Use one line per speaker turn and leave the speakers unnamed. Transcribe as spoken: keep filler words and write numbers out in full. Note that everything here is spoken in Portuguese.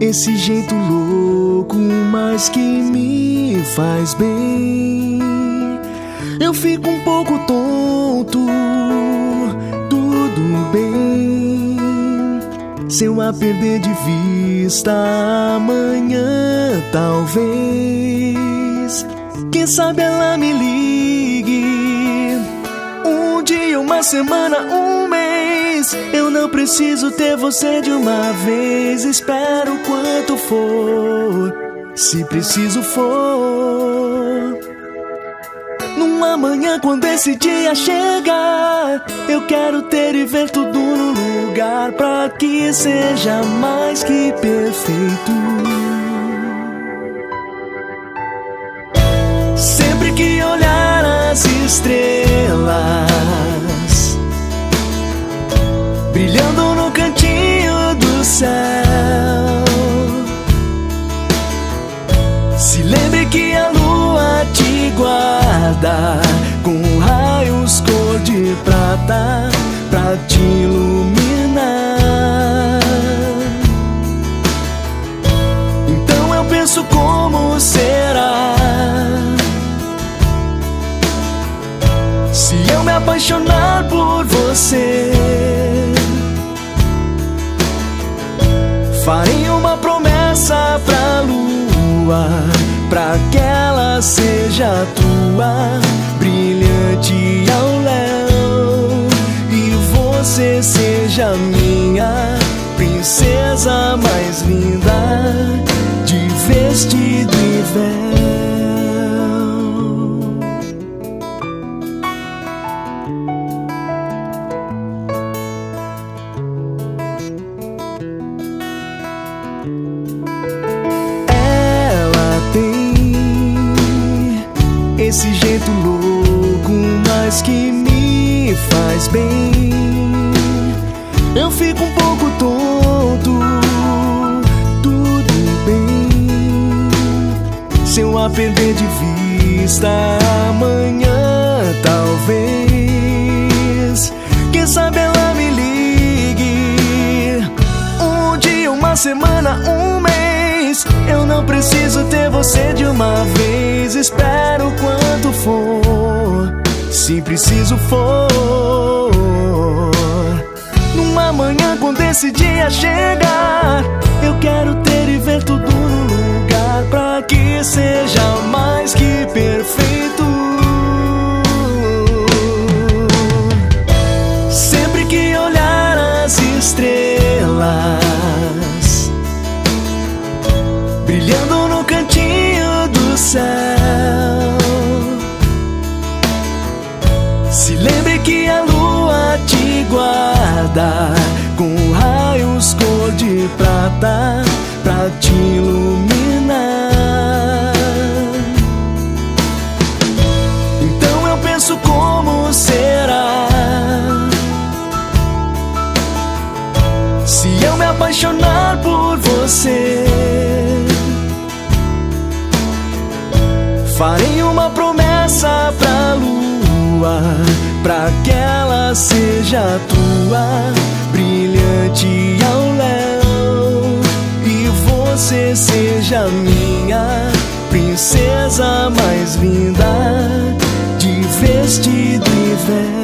Esse jeito louco, mas que me faz bem. Eu fico um pouco tonto, tudo bem. Se eu a perder de vista amanhã, talvez, quem sabe ela me ligue. Um dia, uma semana, um mês. Eu não preciso ter você de uma vez. Espero quanto for, se preciso for. Numa manhã, quando esse dia chegar, eu quero ter e ver tudo no lugar, pra que seja mais que perfeito. Sempre que olhar as estrelas brilhando no cantinho do céu, se lembre que a lua te guarda com raios cor de prata pra te iluminar. Então eu penso como será se eu me apaixonar por você. Farei uma promessa pra lua, pra que ela seja tua, brilhante ao léu, e você seja minha princesa mais linda, de vestido e véu. Esse jeito louco, mas que me faz bem. Eu fico um pouco tonto, tudo bem. Se eu a perder de vista amanhã, talvez, quem sabe ela me ligue. Um dia, uma semana, um mês. Eu não preciso ter você de uma vez. Espero quanto for, se preciso for. Numa manhã, quando esse dia chegar, eu quero ter e ver tudo no lugar, pra que seja mais que perfeito. Sempre que olhar as estrelas brilhando no cantinho do céu, se lembre que a lua te guarda com raios cor de prata pra te iluminar. Então eu penso como será se eu me apaixonar por você. Farei uma promessa pra lua, pra que ela seja tua, brilhante ao léu, e você seja minha princesa mais linda, de vestido e véu.